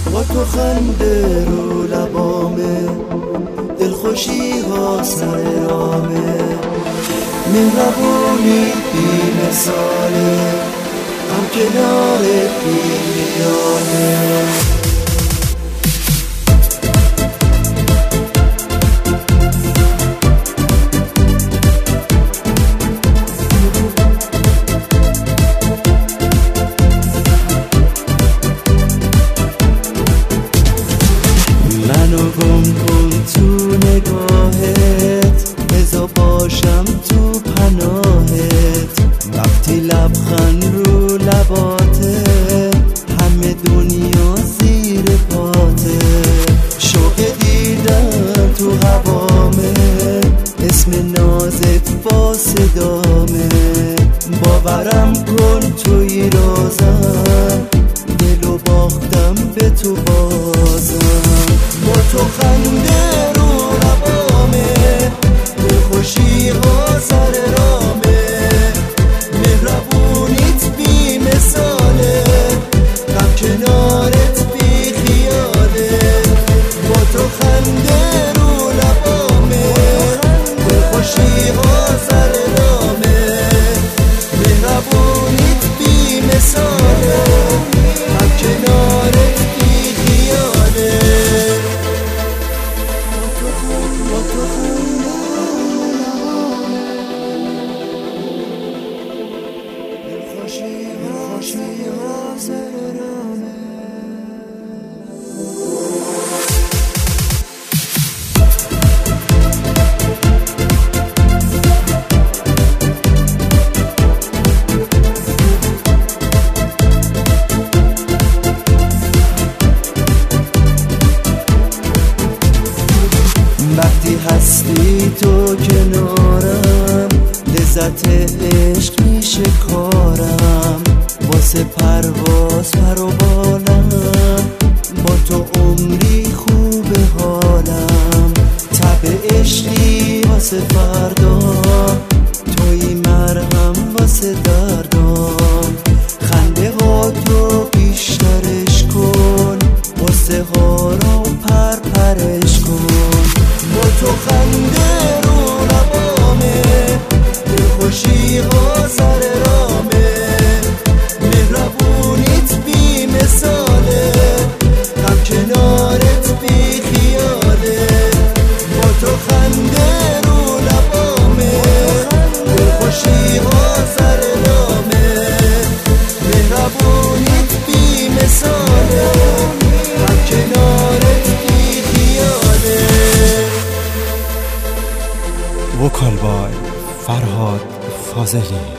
با تو خنده رو لبامه، دلخوشی ها سر رامه، مهربونی بی مثاله، هم کنار بی میانه. منو گم کن تو نگاهت، بذار باشم تو پناهت. وقتی لبخند رو لباته، همه دنیا زیر پاته. شوق دیدن تو هوامه، اسم نازت با صدامه. باورم کن توی رازم، دلو باختم به تو بازم. با تو خنده رو لبامه، دلخوشی ها سر رامه، مهربونیت بی مثاله، غم کنارت بی خیاله. با تو خنده رو لبامه، دلخوشی ها سر رامه، مهربونیت بی مثاله، غم کنارت بی خیاله. وقتی هستی تو کنارم، لذت عشق میشه کارم. واسه پرواز پر و بالم، با تو عمری خوبه حالم. تب عشقی واسه فردا، توی مرهم واسه دردام. خنده ها تو بیشترش کن، واسه ها رو پرپرش کن. با تو خنده رو لبامه، دلخوشی ها سر رامه، مهربونیت بی مثاله، غم کنارت بی خیاله. با تو خنده رو لبامه، دلخوشی ها سر رامه، مهربونیت بی مثاله، غم کنارت بی خیاله. وکال بای فرهاد فاضلی.